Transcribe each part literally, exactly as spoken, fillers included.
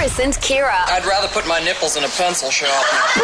Lewis and Kira. I'd rather put my nipples in a pencil sharpener.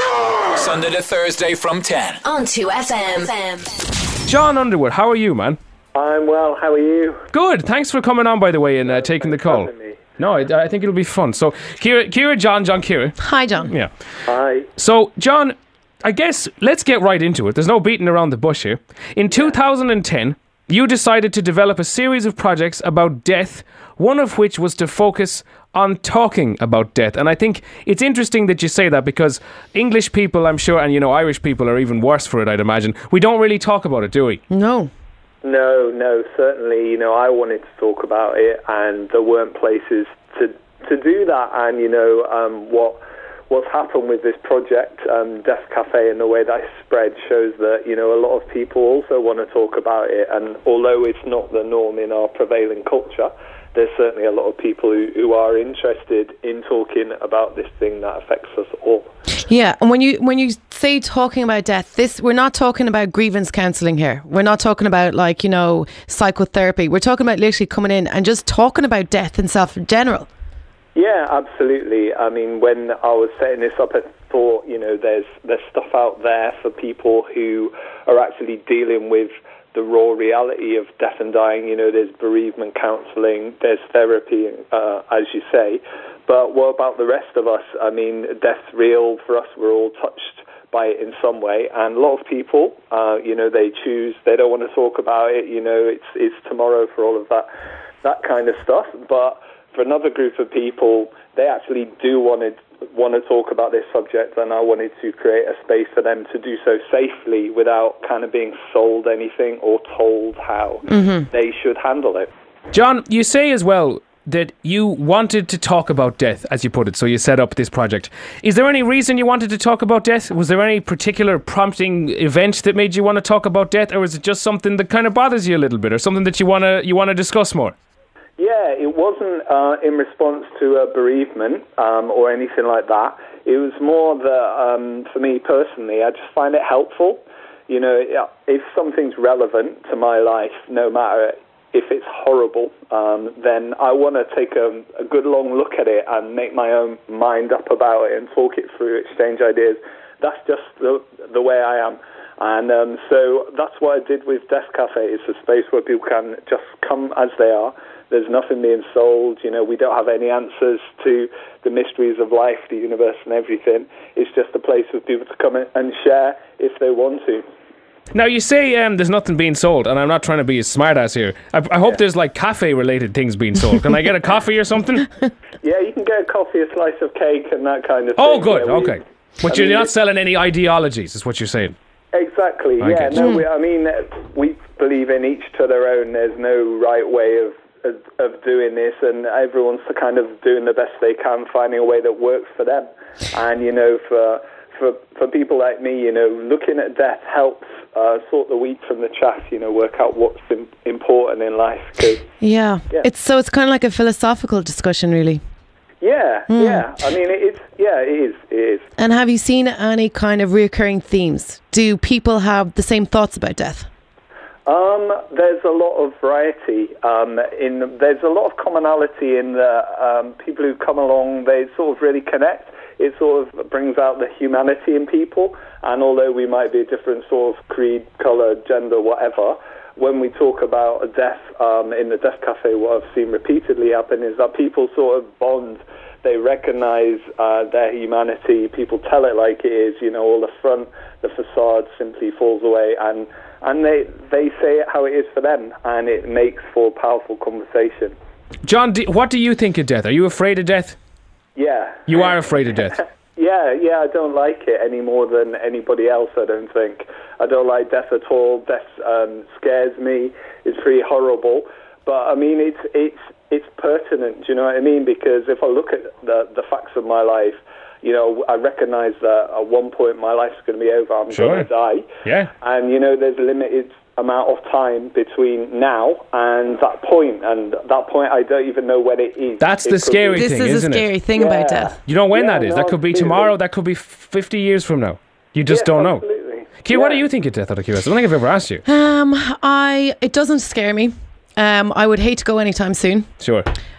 Sunday to Thursday from ten. On two F M. John Underwood, how are you, man? I'm well, how are you? Good, thanks for coming on, by the way, and uh, taking the call. No, I, I think it'll be fun. So, Kira, Kira, John, John, Kira. Hi, John. Yeah. Hi. So, John, I guess let's get right into it. There's no beating around the bush here. In two thousand ten, you decided to develop a series of projects about death, one of which was to focus on talking about death. And I think it's interesting that you say that, because English people, I'm sure, and, you know, Irish people are even worse for it, I'd imagine. We don't really talk about it, do we? No. No, no, certainly, you know, I wanted to talk about it, and there weren't places to to do that. And, you know, um, what what's happened with this project, um, Death Cafe, and the way that it's spread shows that, you know, a lot of people also want to talk about it. And although it's not the norm in our prevailing culture, there's certainly a lot of people who, who are interested in talking about this thing that affects us all. Yeah, and when you when you say talking about death, this we're not talking about grievance counselling here. We're not talking about, like, you know, psychotherapy. We're talking about literally coming in and just talking about death itself in general. Yeah, absolutely. I mean, when I was setting this up, I thought, you know, there's there's stuff out there for people who are actually dealing with the raw reality of death and dying. You know, there's bereavement counselling, there's therapy, uh, as you say. But what about the rest of us? I mean, death's real for us. We're all touched by it in some way. And a lot of people, uh, you know, they choose, they don't want to talk about it. You know, it's it's tomorrow for all of that, that kind of stuff. But for another group of people, they actually do want to want to talk about this subject, and I wanted to create a space for them to do so safely without kind of being sold anything or told how mm-hmm. they should handle it. John, you say as well that you wanted to talk about death, as you put it, so you set up this project. Is there any reason you wanted to talk about death? Was there any particular prompting event that made you want to talk about death, or is it just something that kind of bothers you a little bit, or something that you want to you want to discuss more? Yeah, it wasn't uh, in response to a bereavement um, or anything like that. It was more that, um, for me personally, I just find it helpful. You know, if something's relevant to my life, no matter if it's horrible, um, then I want to take a, a good long look at it and make my own mind up about it and talk it through, exchange ideas. That's just the, the way I am. And um, so that's what I did with Death Cafe. It's a space where people can just come as they are. There's nothing being sold. You know, we don't have any answers to the mysteries of life, the universe, and everything. It's just a place for people to come in and share if they want to. Now, you say um, there's nothing being sold, and I'm not trying to be a smartass here. I, I hope yeah. there's, like, cafe-related things being sold. Can I get a coffee or something? Yeah, you can get a coffee, a slice of cake, and that kind of thing. Oh, good, yeah, okay. We, but I you're mean, not selling any ideologies, is what you're saying. Exactly, I yeah. No, we, I mean, we believe in each to their own. There's no right way of Of, of doing this, and everyone's kind of doing the best they can, finding a way that works for them. And, you know, for for for people like me, you know, looking at death helps uh, sort the wheat from the chaff, you know, work out what's im- important in life. Cause, yeah. yeah, it's so it's kind of like a philosophical discussion, really. Yeah, mm. yeah. I mean, it's yeah, it is, it is. And have you seen any kind of recurring themes? Do people have the same thoughts about death? Um, there's a lot of variety. Um, in there's a lot of commonality in the um, people who come along. They sort of really connect. It sort of brings out the humanity in people. And although we might be a different sort of creed, colour, gender, whatever, when we talk about a death um, in the Death Cafe, what I've seen repeatedly happen is that people sort of bond. They recognise uh, their humanity. People tell it like it is. You know, all the front, the facade simply falls away, and and they they say it how it is for them, and it makes for powerful conversation. John, do, what do you think of death? Are you afraid of death? Yeah. You are afraid of death? yeah, yeah, I don't like it any more than anybody else, I don't think. I don't like death at all. Death um, scares me. It's pretty horrible. But, I mean, it's it's it's pertinent, do you know what I mean? Because if I look at the, the facts of my life, you know, I recognise that at one point my life's going to be over. I'm sure. going to die. Yeah. And, you know, there's a limited amount of time between now and that point, and that point I don't even know when it is. That's it the scary be. thing, This is isn't a scary it? thing yeah. about death. You know when yeah, that is. No, that could be absolutely. tomorrow. That could be fifty years from now. You just yeah, don't know. Absolutely. Kira, yeah. what do you think of death out of curiosity? I don't think I've ever asked you. Um, I it doesn't scare me. Um, I would hate to go anytime soon. Sure.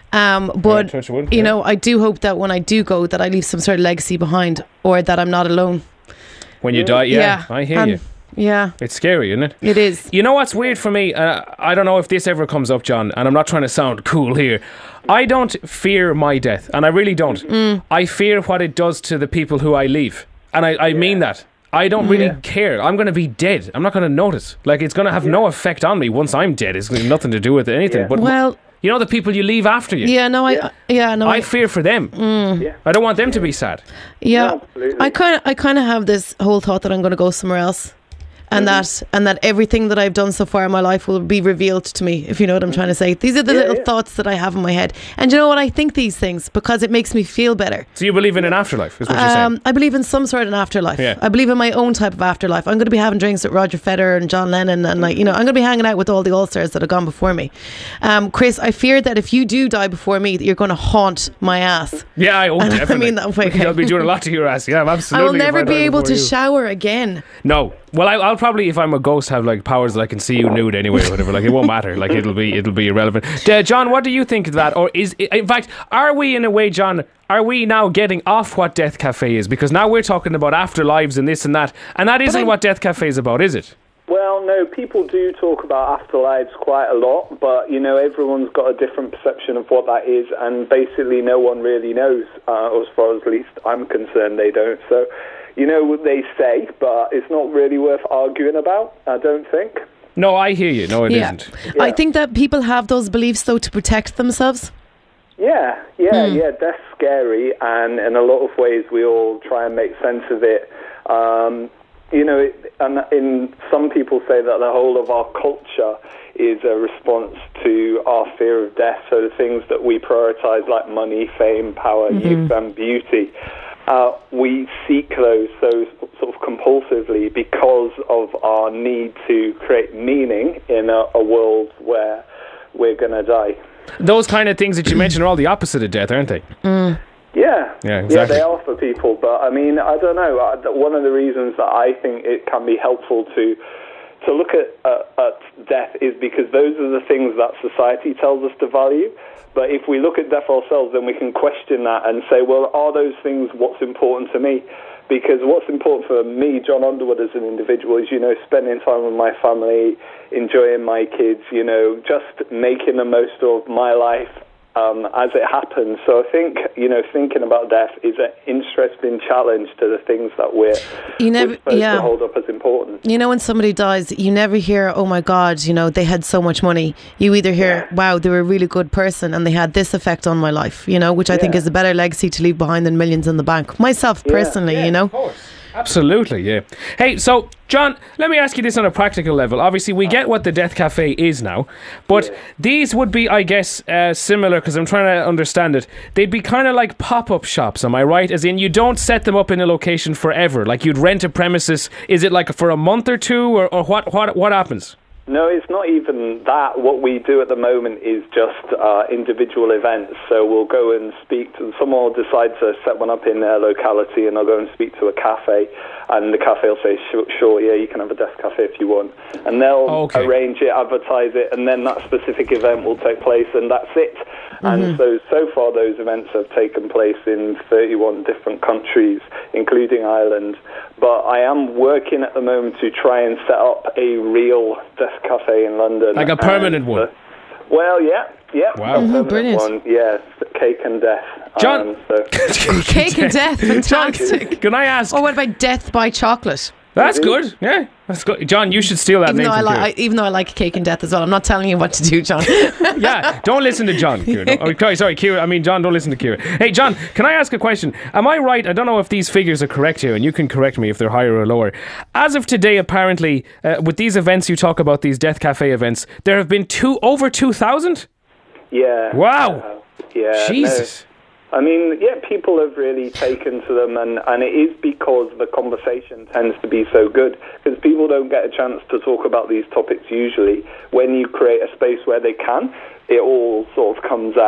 Um, but touch wood, you yeah. know, I do hope that when I do go, that I leave some sort of legacy behind, or that I'm not alone. When you die, yeah, I hear and- you. Yeah, It's scary, isn't it? it is. You know what's weird for me? Uh, I don't know if this ever comes up, John, and I'm not trying to sound cool here. I don't fear my death, and I really don't. Mm. I fear what it does to the people who I leave, and I, I mean that. I don't really care. I'm going to be dead. I'm not going to notice. Like, it's going to have no effect on me once I'm dead. It's got nothing to do with anything. Yeah. But Well, you know the people you leave after you? yeah, no, I, Yeah. yeah, no, I I, fear for them. Yeah. I don't want them to be sad. yeah, Absolutely. I kind of, I kind of have this whole thought that I'm going to go somewhere else, and that, and that everything that I've done so far in my life will be revealed to me. If you know what I'm trying to say, these are the Yeah, little yeah. thoughts that I have in my head, and you know what? I think these things because it makes me feel better. So you believe in an afterlife, is what you're saying? Um, I believe in some sort of afterlife. Yeah. I believe in my own type of afterlife. I'm going to be having drinks with Roger Federer and John Lennon, and like you know, I'm going to be hanging out with all the all-stars that have gone before me. Um, Chris, I fear that if you do die before me, that you're going to haunt my ass. Yeah, I, oh, And I definitely. mean that way. I'll be doing a lot to your ass. Yeah, I'm I absolutely. will if never be die able before to you. shower again. No. Well, I, I'll probably, if I'm a ghost, have like powers that I can see you nude anyway or whatever. Like, it won't matter. Like, it'll be it'll be irrelevant. Uh, John, what do you think of that? Or is, in fact, are we in a way, John, are we now getting off what Death Cafe is? Because now we're talking about afterlives and this and that. And that isn't I- what Death Cafe is about, is it? Well, no, people do talk about afterlives quite a lot, but, you know, everyone's got a different perception of what that is, and basically no one really knows, uh, as far as at least I'm concerned, they don't. So, you know what they say, but it's not really worth arguing about, I don't think. No, I hear you. No, it yeah. not I Yeah. think that people have those beliefs though to protect themselves. Yeah, yeah, yeah, death's scary, and in a lot of ways we all try and make sense of it. Um, you know, it, and in some people say that the whole of our culture is a response to our fear of death, so the things that we prioritize like money, fame, power, youth and beauty, uh, we seek those so sort of compulsively because of our need to create meaning in a, a world where we're going to die. Those kind of things that you mentioned are all the opposite of death, aren't they? Yeah, Yeah, exactly. they are for people. But I mean, I don't know. I, th- one of the reasons that I think it can be helpful to to look at, uh, at death is because those are the things that society tells us to value. But if we look at death ourselves, then we can question that and say, well, are those things what's important to me? Because what's important for me, John Underwood, as an individual, is, you know, spending time with my family, enjoying my kids, you know, just making the most of my life um, as it happens. So I think, you know, thinking about death is an interesting challenge to the things that we're, You never- we're supposed yeah. to hold up as important. You know, when somebody dies, you never hear, oh my God, you know, they had so much money. You either hear, wow, they were a really good person and they had this effect on my life, you know, which I think Yeah. is a better legacy to leave behind than millions in the bank. Myself, personally, you know. Absolutely, yeah. Hey, so, John, let me ask you this on a practical level. Obviously, we get what the Death Cafe is now, but these would be, I guess, uh, similar, because I'm trying to understand it. They'd be kind of like pop-up shops, am I right? As in, you don't set them up in a location forever. Like, you'd rent a premises. Is it like for a month or two, or, or what, what, what happens? No, it's not even that. What we do at the moment is just uh, individual events. So we'll go and speak to someone will decide to set one up in their locality, and they'll go and speak to a cafe, and the cafe will say, sure, sure yeah, you can have a Death Cafe if you want. And they'll Okay. arrange it, advertise it, and then that specific event will take place, and that's it. And so, so far those events have taken place in thirty-one different countries, including Ireland. But I am working at the moment to try and set up a real Death Cafe in London. Like a permanent And, one? uh, well, yeah, yeah. Wow. a Mhm, permanent brilliant. One, yes, Cake and Death. John- Um, so. Cake and death, fantastic. Can I ask? Or what about death by chocolate? That's good, yeah. That's good. John, you should steal that Even name though, I from li- Kieran. I, even though I like cake and death as well. I'm not telling you what to do, John. Yeah, don't listen to John, Kieran. Oh, sorry, sorry, Kieran. I mean, John, don't listen to Kieran. Hey, John, can I ask a question? Am I right? I don't know if these figures are correct here, and you can correct me if they're higher or lower. As of today, apparently, uh, with these events you talk about, these Death Cafe events, there have been two over two thousand? Yeah. Wow. Uh, yeah. no. Jesus. I mean, yeah, people have really taken to them, and, and it is because the conversation tends to be so good, because people don't get a chance to talk about these topics usually. When you create a space where they can, it all sort of comes out,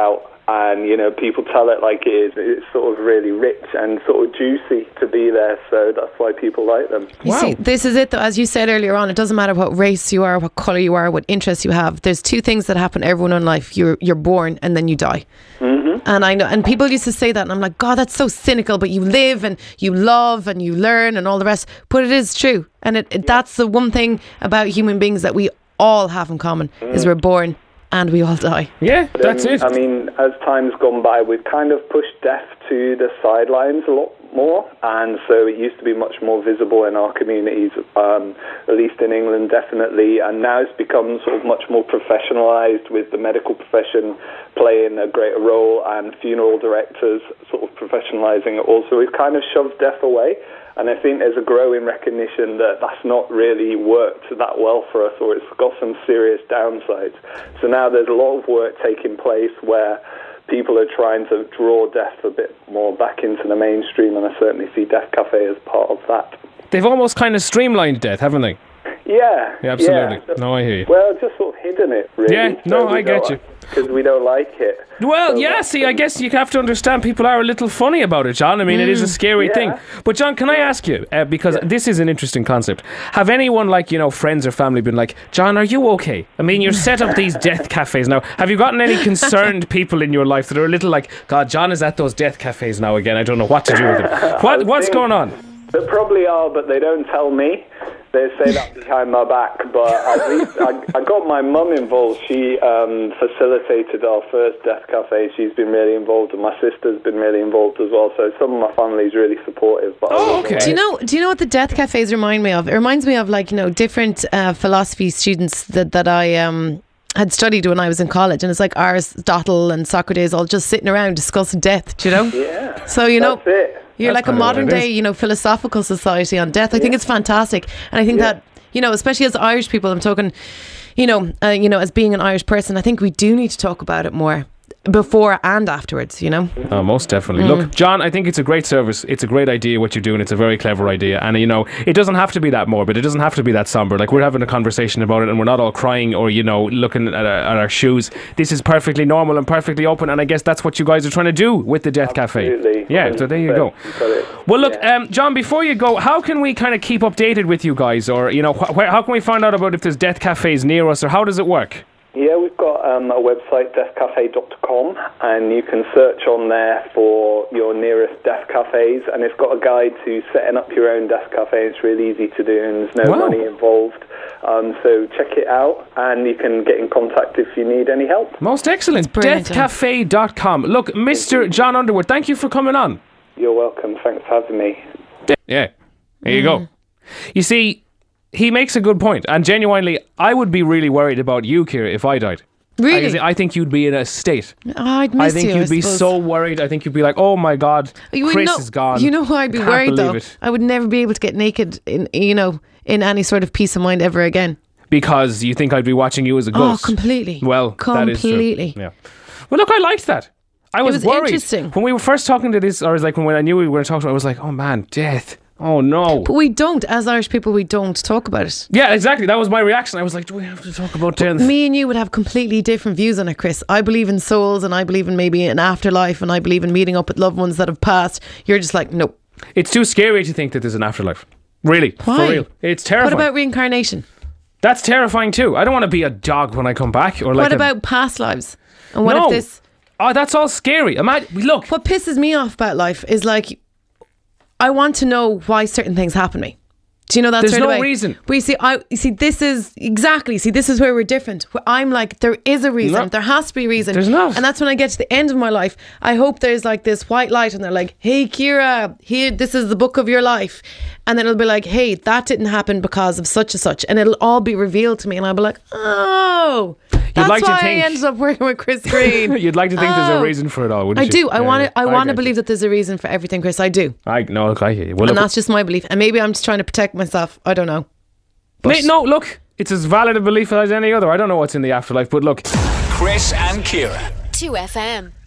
and, you know, people tell it like it is. It's sort of really rich and sort of juicy to be there, so that's why people like them. You Wow. see, this is it though, as you said earlier on, it doesn't matter what race you are, what colour you are, what interests you have. There's two things that happen to everyone in life. You're you're born and then you die. Mm-hmm. And I know, and people used to say that, and I'm like, God, that's so cynical, but you live and you love and you learn and all the rest. But it is true. And it, it, that's the one thing about human beings that we all have in common, mm. is we're born and we all die. Yeah, that's um, it. I mean, as time's gone by, we've kind of pushed death to the sidelines a lot more, and so it used to be much more visible in our communities, um, at least in England, definitely, and now it's become sort of much more professionalised, with the medical profession playing a greater role and funeral directors sort of professionalising it also. We've kind of shoved death away. And I think there's a growing recognition that that's not really worked that well for us, or it's got some serious downsides. So now there's a lot of work taking place where people are trying to draw death a bit more back into the mainstream, and I certainly see Death Cafe as part of that. They've almost kind of streamlined death, haven't they? Yeah. Yeah, absolutely. Yeah. No, I hear you. Well, just sort of hidden it, really. Yeah, no, we I get don't- you. Because we don't like it. Well, So yeah, that's- see, I guess you have to understand people are a little funny about it, John. I mean, it is a scary Yeah. thing. But, John, can I ask you, uh, because this is an interesting concept, have anyone, like, you know, friends or family been like, John, are you okay? I mean, you're set up these death cafes now. Have you gotten any concerned people in your life that are a little like, God, John is at those death cafes now again. I don't know what to do with him. What, what's think- going on? There probably are, but they don't tell me. They say that behind my back. But at least I, I got my mum involved. She um, facilitated our first Death Cafe. She's been really involved, and my sister's been really involved as well. So some of my family's really supportive. But Oh, okay. Do you know? Do you know what the death cafes remind me of? It reminds me of, like, you know, different uh, philosophy students that that I um had studied when I was in college, and it's like Aristotle and Socrates all just sitting around discussing death. Do you know? Yeah. So you know. That's it. You're That's like a kinda what modern it day, is. you know, philosophical society on death. I think it's fantastic, and I think Yeah. that, you know, especially as Irish people, I'm talking, you know, uh, you know, as being an Irish person, I think we do need to talk about it more before and afterwards. You know, Oh, most definitely. Mm. Look, John, I think it's a great service. It's a great idea what you're doing. It's a very clever idea. And, you know, it doesn't have to be that morbid. It doesn't have to be that somber. Like, we're having a conversation about it and we're not all crying or, you know, looking at our, at our shoes. This is perfectly normal and perfectly open. And I guess that's what you guys are trying to do with the Death Cafe. Absolutely. Yeah, so there you go. You've got it. Well, look, Yeah. um, John, before you go, how can we kind of keep updated with you guys? Or, you know, wh- where, how can we find out about if there's death cafes near us, or how does it work? Yeah, we've got um, a website, death cafe dot com, and you can search on there for your nearest death cafes, and it's got a guide to setting up your own death cafe. It's really easy to do, and there's no Wow. money involved. Um, so check it out, and you can get in contact if you need any help. Most excellent. brilliant, death cafe dot com. Look, Mister John Underwood, thank you for coming on. You're welcome. Thanks for having me. Yeah, there you go. You see, he makes a good point, and genuinely, I would be really worried about you, Kira, if I died. really, I, I think you'd be in a state. oh, I'd I miss think you. you'd I be suppose. so worried. I think you'd be like, "Oh my God, You would Chris know- is gone." You know who I'd be Can't worried believe though? it. I would never be able to get naked in, you know, in any sort of peace of mind ever again. Because you think I'd be watching you as a Oh, ghost. completely. Well, that is true. completely. Yeah. Well, look, I liked that. I was, was worried interesting. when we were first talking to this, or was like when I knew we were going to talk to it, I was like, "Oh man, death! Oh no!" But we don't, as Irish people, we don't talk about it. Yeah, exactly. That was my reaction. I was like, "Do we have to talk about death?" Me and you would have completely different views on it, Chris. I believe in souls, and I believe in maybe an afterlife, and I believe in meeting up with loved ones that have passed. You're just like, no. It's too scary to think that there's an afterlife. Really, Why? for real, it's terrifying. What about reincarnation? That's terrifying too. I don't want to be a dog when I come back, or like What a- about past lives? And what No. if this? Oh, that's all scary. Imagine, look, What pisses me off about life is like, I want to know why certain things happen to me. Do you know that There's sort of no way? reason. But you see, I you see this is exactly. See, this is where we're different. Where I'm like, there is a reason. No. There has to be a reason. There's not. And that's when I get to the end of my life. I hope there's like this white light, and they're like, "Hey, Kira, here, this is the book of your life," and then it'll be like, "Hey, that didn't happen because of such and such," and it'll all be revealed to me, and I'll be like, "Oh, that's like to why think- I ended up working with Chris Green." you'd like to think there's a Oh. reason for it all, wouldn't I you? do. I Yeah, want yeah. to. I want to get believe that there's a reason for everything, Chris. I do, you. I no, look, I hear you. Well, and look, that's just my belief. And maybe I'm just trying to protect myself. I don't know. mate, no, look, it's as valid a belief as any other. I don't know what's in the afterlife, but look. Chris and Kira. two F M.